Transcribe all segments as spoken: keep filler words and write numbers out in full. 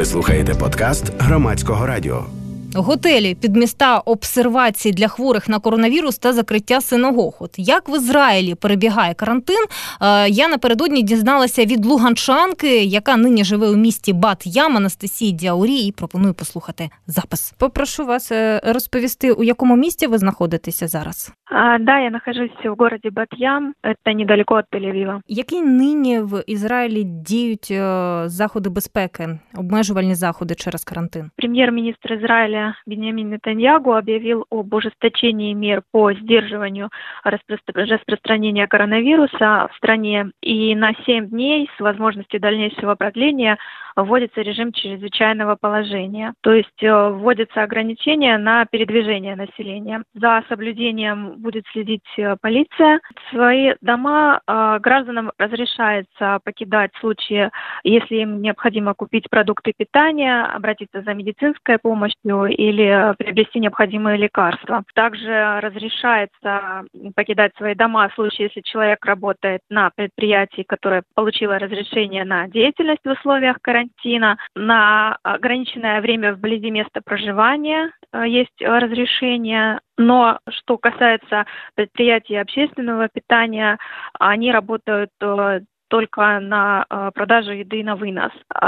Ви слухаєте подкаст Громадського радіо. Готелі, підміста обсервації для хворих на коронавірус та закриття синагог. От як в Ізраїлі перебігає карантин, я напередодні дізналася від луганчанки, яка нині живе у місті Бат-Ям, Анастасії Дяурі, і пропоную послухати запис. Попрошу вас розповісти, у якому місті ви знаходитеся зараз? А, да, я нахожусь в городе Бат-Ям, это недалеко от Тель-Авива. Які нині в Ізраїлі діють заходи безпеки, обмежувальні заходи через карантин? Премьер-министр Израиля Беньямин Нетаньяху объявил об ужесточении мер по сдерживанию распро- распространения коронавируса в стране. И на семь дней с возможностью дальнейшего продления вводится режим чрезвычайного положения. То есть вводятся ограничения на передвижение населения. За соблюдением будет следить полиция. Свои дома гражданам разрешается покидать в случае, если им необходимо купить продукты питания, обратиться за медицинской помощью или приобрести необходимые лекарства. Также разрешается покидать свои дома в случае, если человек работает на предприятии, которое получило разрешение на деятельность в условиях карантина, на ограниченное время вблизи места проживания есть разрешение. Но что касается предприятий общественного питания, они работают только на продажу еды на вынос.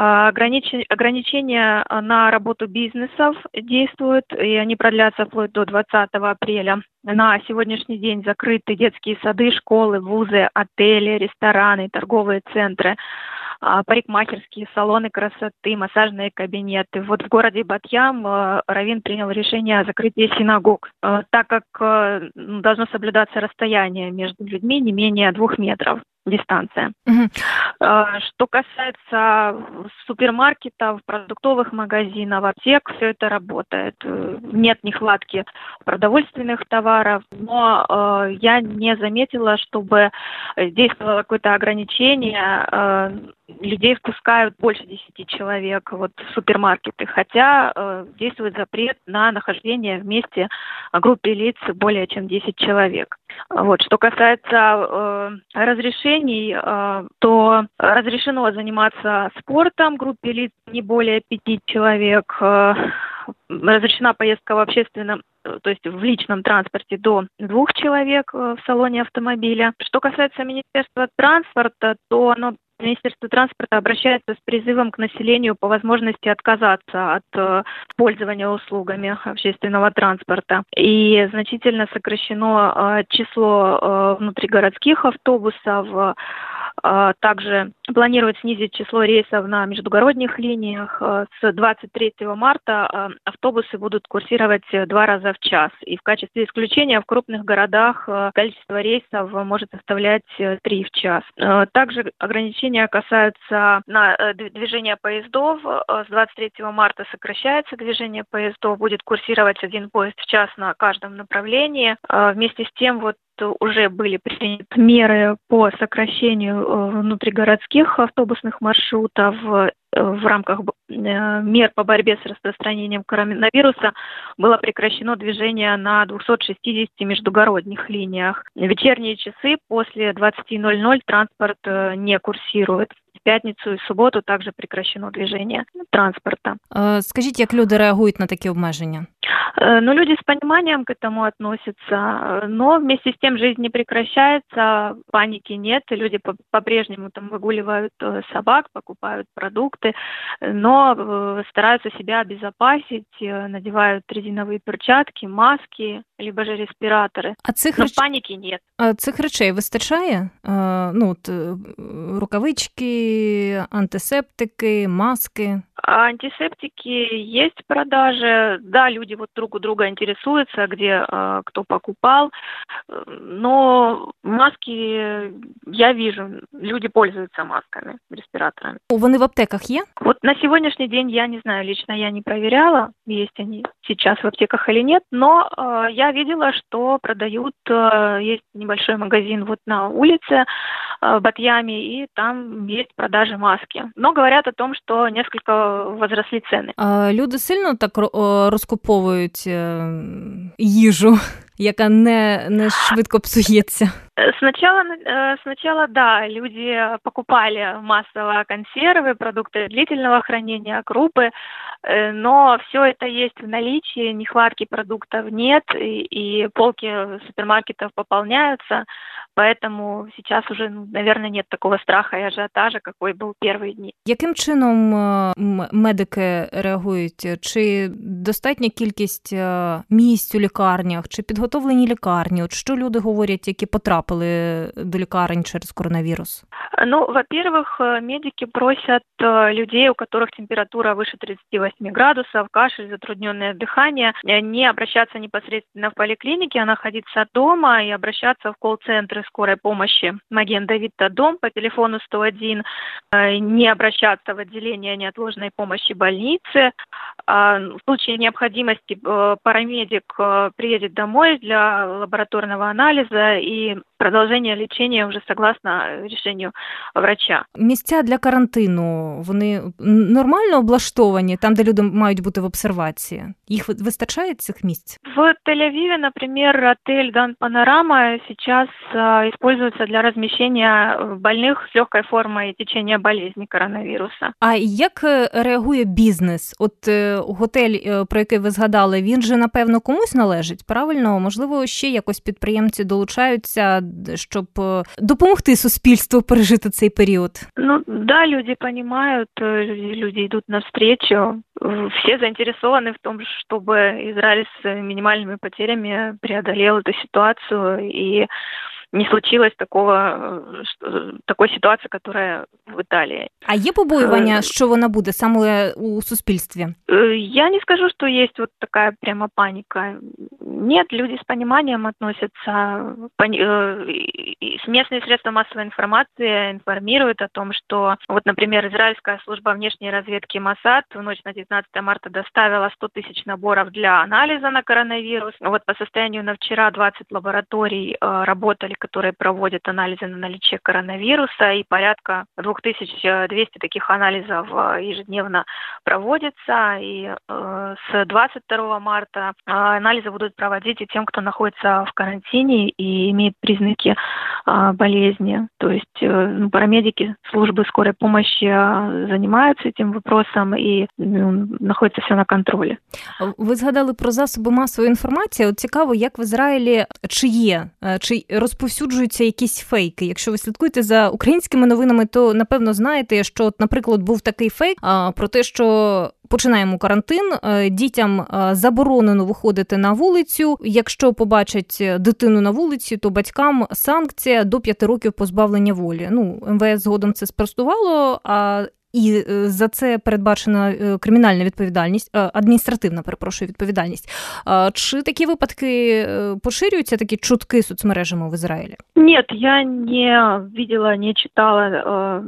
Ограничения на работу бизнесов действуют, и они продлятся вплоть до двадцатого апреля. На сегодняшний день закрыты детские сады, школы, вузы, отели, рестораны, торговые центры, парикмахерские салоны красоты, массажные кабинеты. Вот в городе Бат-Ям раввин принял решение о закрытии синагог, так как должно соблюдаться расстояние между людьми не менее двух метров. Дистанция. Угу. Что касается супермаркетов, продуктовых магазинов, аптек, все это работает. Нет нехватки продовольственных товаров, но э, я не заметила, чтобы действовало какое-то ограничение. Э, людей впускают больше десяти человек вот, в супермаркеты, хотя э, действует запрет на нахождение вместе группе лиц более чем десять человек. Вот. Что касается э, разрешений, э, то разрешено заниматься спортом группе лиц не более пяти человек, э, разрешена поездка в общественном, то есть в личном транспорте до двух человек в салоне автомобиля. Что касается Министерства транспорта, то оно Министерство транспорта обращается с призывом к населению по возможности отказаться от э, пользования услугами общественного транспорта. И значительно сокращено э, число э, внутригородских автобусов. Э, также планируют снизить число рейсов на междугородних линиях. Э, с двадцать третьего марта э, автобусы будут курсировать два раза в час. И в качестве исключения в крупных городах э, количество рейсов может составлять э, три в час. Э, также ограничения касаются на движения поездов. С двадцать третьего марта сокращается движение поездов, будет курсировать один поезд в час на каждом направлении. Вместе с тем вот уже были приняты меры по сокращению внутригородских автобусных маршрутов. В рамках мер по борьбе с распространением коронавируса было прекращено движение на двухсот шестидесяти междугородних линиях. В вечерние часы после двадцати ноль-ноль транспорт не курсирует. В п'ятницю і суботу також прекращено движение транспорта. Скажіть, як люди реагують на такі обмеження? Ну, люди с пониманием к этому относятся, но вместе с тем жизнь не прекращается, паники нет, люди по-прежнему там выгуливают собак, покупают продукты, но стараются себя обезопасить, надевают резиновые перчатки, маски, либо же респираторы, а цих но реч... паники нет. А цих речей вистачає? А, ну, от, рукавички, антисептики, маски? Антисептики есть в продаже, да, люди вот друг у друга интересуются, где э, кто покупал, но маски я вижу, люди пользуются масками, респираторами. Вони в аптеках є? Вот на сегодняшний день я не знаю, лично я не проверяла, есть они сейчас в аптеках или нет, но э, я видела, что продают, э, есть небольшой магазин вот на улице э, в Бат-Яме, и там есть продажи маски. Но говорят о том, что несколько возросли ціни. А люди сильно так розкуповують їжу? яка не, не швидко псується? Сначала, сначала, да, люди покупали массово консервы, продукты длительного хранения, крупы, но все это есть в наличии, нехватки продуктов нет, и, и полки супермаркетов пополняются, поэтому сейчас уже, наверное, нет такого страха и ажіотажа, какой был первые дни. Яким чином медики реагують? Чи достатня кількість місць у лікарнях, чи підготовлені лікарні? От що люди говорять, які потрапили до лікарень через коронавірус? Ну, во-первых, медики просят людей, у которых температура выше тридцати восьми градусов, кашель, затрудненное дыхание, не обращаться непосредственно в поликлинике, а находиться дома и обращаться в колл-центры скорой помощи Маген-Давид-Дом по телефону сто один, не обращаться в отделение неотложной помощи больницы. В случае необходимости парамедик приедет домой для лабораторного анализа и продовження лічення вже согласно рішенню врача. Місця для карантину, вони нормально облаштовані, там, де люди мають бути в обсервації? Їх вистачає цих місць? В Тель-Авиве, например, отель Дан Панорама сейчас используется для размещения больных с легкой формой течения болезни коронавируса. А як реагує бізнес? От готель, про який ви згадали, він же, напевно, комусь належить, правильно? Можливо, ще якось підприємці долучаються, щоб допомогти суспільству пережити цей період? Ну, да, люди понимают, люди идут навстречу. Все заинтересованы в том, чтобы Израиль с минимальными потерями преодолел эту ситуацию и не случилось такого, такой ситуации, которая в Италии. А є побоювання, що вона буде саме у суспільстві? Я не скажу, что есть вот такая прямо паника. Нет, люди с пониманием относятся. Местные средства массовой информации информируют о том, что, вот, например, израильская служба внешней разведки Моссад в ночь на девятнадцатое марта доставила сто тысяч наборов для анализа на коронавирус. Вот по состоянию на вчера двадцать лабораторий работали, которые проводят анализы на наличие коронавируса, и порядка две тысячи двести таких анализов ежедневно проводится. И э, с двадцать второго марта анализы будут проводить и тем, кто находится в карантине и имеет признаки э, болезни. То есть э, парамедики службы скорой помощи занимаются этим вопросом и ну, находится все на контролі. Ви згадали про засоби масової інформації. От цікаво, як в Ізраїлі, чи є, чи розповсюджуються якісь фейки? Якщо ви слідкуєте за українськими новинами, то, напевно, знаєте, що, от, наприклад, був такий фейк а, про те, що починаємо карантин, дітям заборонено виходити на вулицю. Якщо побачать дитину на вулиці, то батькам санкція до п'яти років позбавлення волі. Ну, ем ве ес згодом це спростувало, а і за це передбачена кримінальна відповідальність, адміністративна, перепрошую, відповідальність. Чи такі випадки поширюються, такі чутки соцмережами в Ізраїлі? Ні, я не видела, не читала.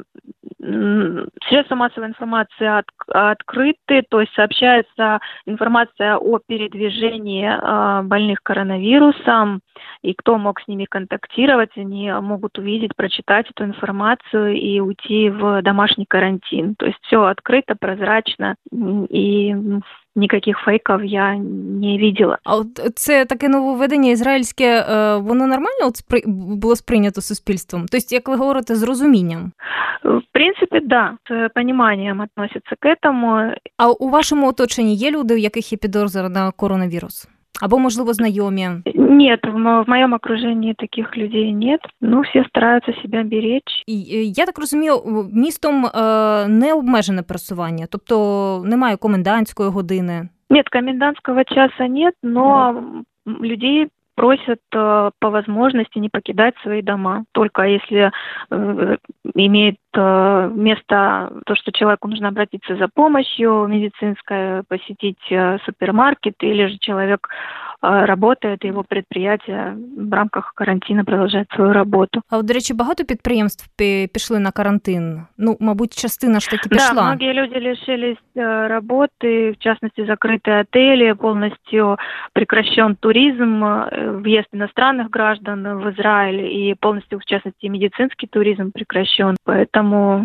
Средства массовой информации от, открыты, то есть сообщается информация о передвижении э, больных коронавирусом, и кто мог с ними контактировать, они могут увидеть, прочитать эту информацию и уйти в домашний карантин. То есть все открыто, прозрачно, и ніяких фейків я не видела. А от це таке нововведення ізраїльське, воно нормально от спри... було сприйнято суспільством? Тобто, як ви говорите, з розумінням? В принципі, да, з розумінням відносяться к этому. А у вашому оточенні є люди, у яких є підозра на коронавірус? Або, можливо, знайомі? Нет, в моем окружении таких людей нет. Ну, все стараются себя беречь. І, я так розумію, містом е, не обмежене пересування, тобто немає комендантської години? Нет, комендантского часа нет, но людей просят э, по возможности не покидать свои дома. Только если э, имеет э, место то, что человеку нужно обратиться за помощью медицинской, посетить э, супермаркет, или же человек э, работает, и его предприятие в рамках карантину продовжує свою роботу. А от, до речі, багато підприємств пішли на карантин? Ну, мабуть, частина ж таки пішла. Да, многие люди лишились э, работы, в частности, закрыты отели, полностью прекращен туризм, въезд иностранных граждан в Израиль, и полностью, в частности, медицинский туризм прекращен. Поэтому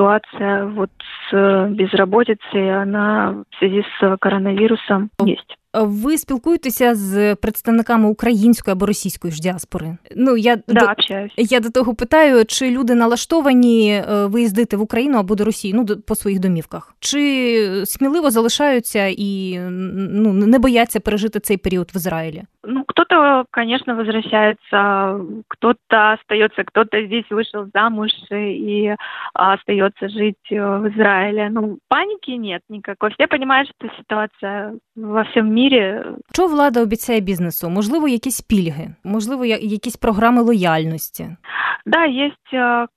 ситуация вот с безработицей, она в связи с коронавирусом есть. Ви спілкуєтеся з представниками української або російської ж діаспори? Ну, я, да, до, общаюсь. Я до того питаю, чи люди налаштовані виїздити в Україну або до Росії, ну, по своїх домівках? Чи сміливо залишаються і ну, не бояться пережити цей період в Израиле? Ну, кто-то, конечно, возвращается, кто-то остается, кто-то здесь вышел замуж и остается жить в Израиле. Ну, паники нет никакой. Все понимают, что ситуация во всем мире. Що влада обіцяє бізнесу? Можливо, якісь пільги? Можливо, якісь програми лояльності? Да, есть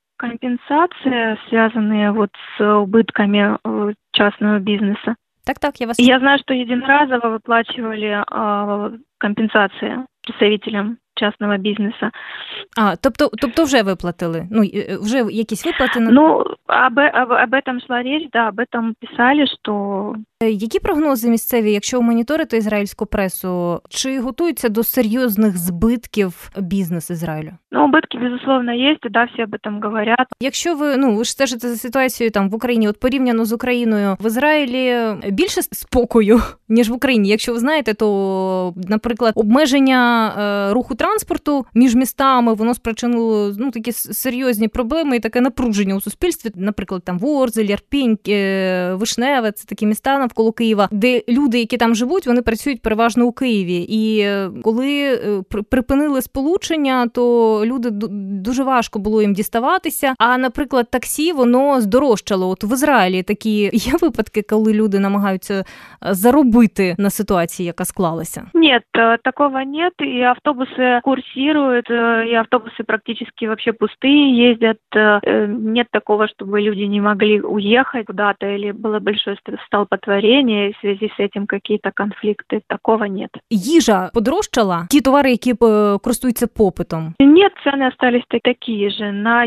компенсации, связанные вот с убытками частного бизнеса. Так, так, я вас... Я знаю, что единоразово выплачивали э, компенсации представителям частного бізнесу. А, тобто, тобто вже виплатили? Ну, вже якісь виплати? На... Ну, об, об, об этом шла речь, да, об этом писали, что... Які прогнози місцеві, якщо ви моніторите ізраїльську пресу, чи готуються до серйозних збитків бізнес Ізраїлю? Ну, убытки, безусловно, есть, и да, все об этом говорят. Якщо ви, ну, ви ж стежите за ситуацією там в Україні, от порівняно з Україною, в Ізраїлі більше спокою, ніж в Україні. Якщо ви знаєте, то, наприклад, обмеження е, руху транспорту між містами, воно спричинило, ну, такі серйозні проблеми і таке напруження у суспільстві. Наприклад, там Ворзель, Ірпінь, е, Вишневе, це такі міста навколо Києва, де люди, які там живуть, вони працюють переважно у Києві. І коли припинили сполучення, то люди дуже важко було їм діставатися. А, наприклад, таксі, воно здорожчало. От в Ізраїлі такі є випадки, коли люди намагаються заробити на ситуації, яка склалася? Нет, такого нет. И автобусы курсируют, и автобусы практически вообще пустые ездят. Нет такого, чтобы люди не могли уехать куда-то или было большое столпотворение, в связи с этим какие-то конфликты. Такого нет. Їжа подорожчала? Ті товари, які користуються попитом? Нет, цены остались такие же. На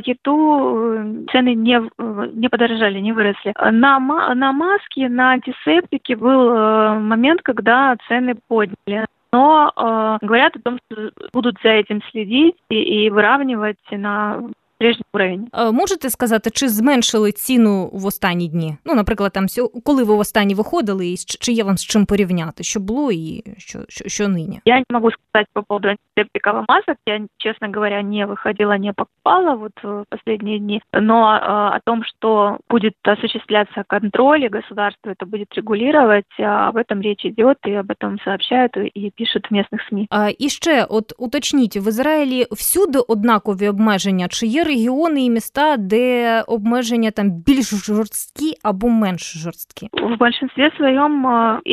еду цены не, не подорожали, не выросли. На, на маски, на антисептики был момент, когда цены подняли. Но э, говорят о том, что будут за этим следить и, и выравнивать на прежній уровень. Можете сказати, чи зменшили ціну в останні дні? Ну, наприклад, там, коли ви в останні виходили, і чи є вам з чим порівняти? Що було і що, що, що нині? Я не могу сказать по поводу антисептиков и масок. Я, честно говоря, не выходила, не покупала вот в последние дни. Но э, о том, что будет осуществляться контроль, и государство это будет регулировать, об этом речь идет, и об этом сообщают и пишут в местных СМИ. А, і ще, от уточніть, в Ізраїлі всюди однакові обмеження? Чи є регіони і міста, де обмеження там більш жорсткі або менш жорсткі? В большинстве своем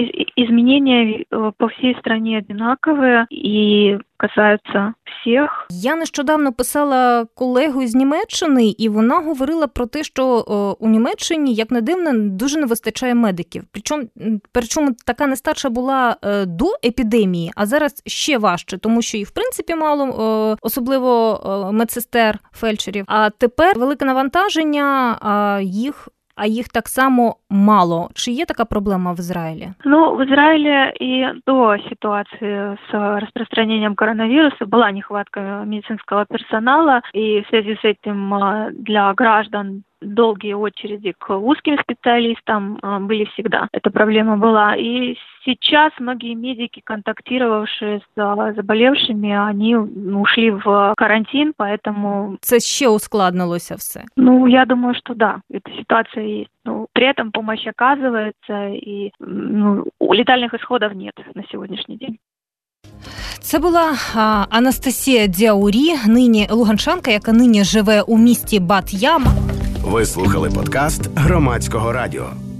изменения по всей стране одинаковые и касаються всіх. Я нещодавно писала колегу з Німеччини, і вона говорила про те, що о, у Німеччині, як не дивно, дуже не вистачає медиків. Причому, причому така нестача була е, до епідемії, а зараз ще важче, тому що їх в принципі мало, е, особливо е, медсестер, фельдшерів. А тепер велике навантаження, а їх а їх так само мало. Чи є така проблема в Израиле? Ну, в Израиле и до ситуации с распространением коронавируса была нехватка медицинского персонала, и в связи с этим для граждан долгие очереди к узким специалистам были всегда. Эта проблема была. И сейчас многие медики, контактировавшие с заболевшими, они ушли в карантин, поэтому... Це ще ускладнилося все? Ну, я думаю, что да, эта ситуация есть. Ну, при этом помощь оказывается, и ну, летальных исходов нет на сегодняшний день. Це була а, Анастасія Дяурі, нині луганчанка, яка нині живе у місті Бат-Ям. Ви слухали подкаст Громадського радіо.